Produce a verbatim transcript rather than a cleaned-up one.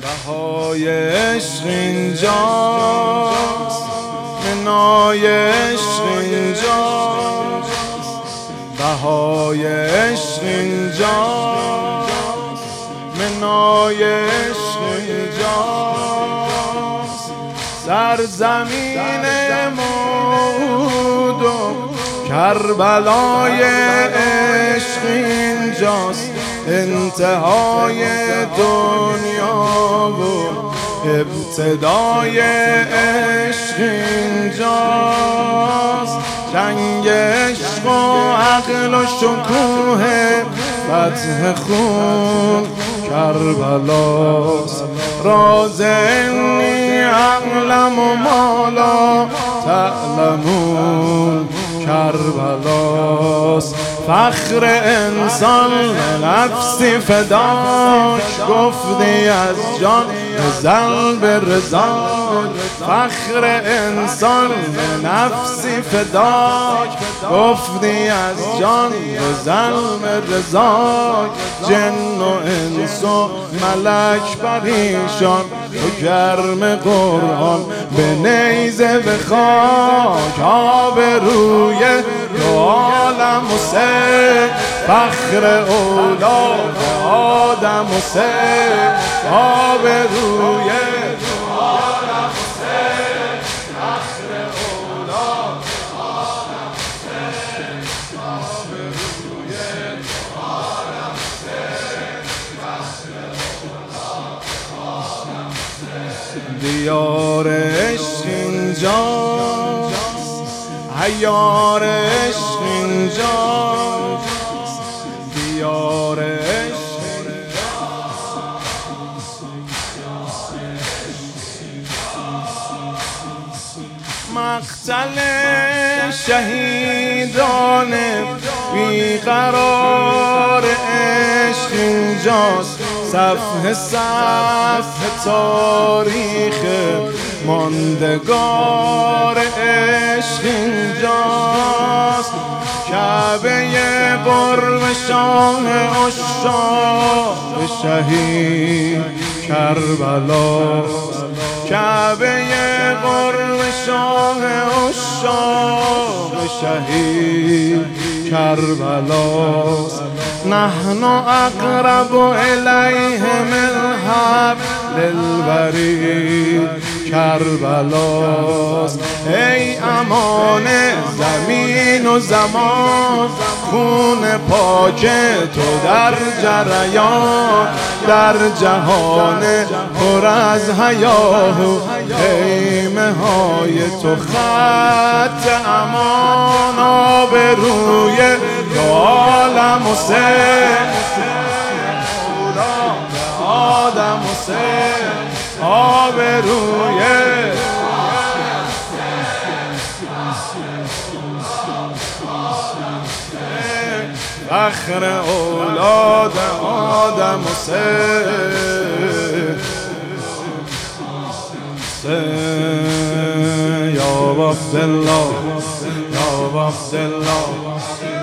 بهای عشق اینجاست، منای عشق اینجاست، بهای عشق اینجاست، منای عشق اینجاست. سرزمین موعود و کربلای عشق اینجاست، انتهای دنیا و ابتدای عشق اینجاست. جنگ عشق و عقل و شکوه فتح خون کربلاست. راز انی اعلم و ما لا تعلمون کربلاست. فخر انسان نفسی فداش، گفتی از جان زل به رضاش. فخر انسان نفسی فداش، گفتی از جان زل به رضاش. جن و انس و ملک پریشان، تو گرم قرآن به نیزه به خاک. آبروی دو عالم و سه، فخر اولاد آدم و سه. آبروی دو عالم و سه، فخر اولاد آدم و سه. آبروی دو عالم و سه، فخر اولاد آدم و سه. دیار عشق اینجاست، عیار عشق اینجاست، دیار عشق اینجاست. مقتل شهیدان بیقرار عشق اینجاست. صفحه صفحه تاریخ ماندگار عشق اینجاست. کعبه قرب شاه عشاق شهید کربلاست. کعبه قرب شاه عشاق شهید کربلاست. نحن اقرب الیه من حبل الورید کربلاست. ای امان زمین و زمان، خون پاک تو در جریان. در جهان پر از حیاه، خیمه های تو خط امان. آبروی دو عالم و سه، آدم و سه. آبروی فخر اولاد آدم و سه، سه. یا عبدالله، یا عبدالله.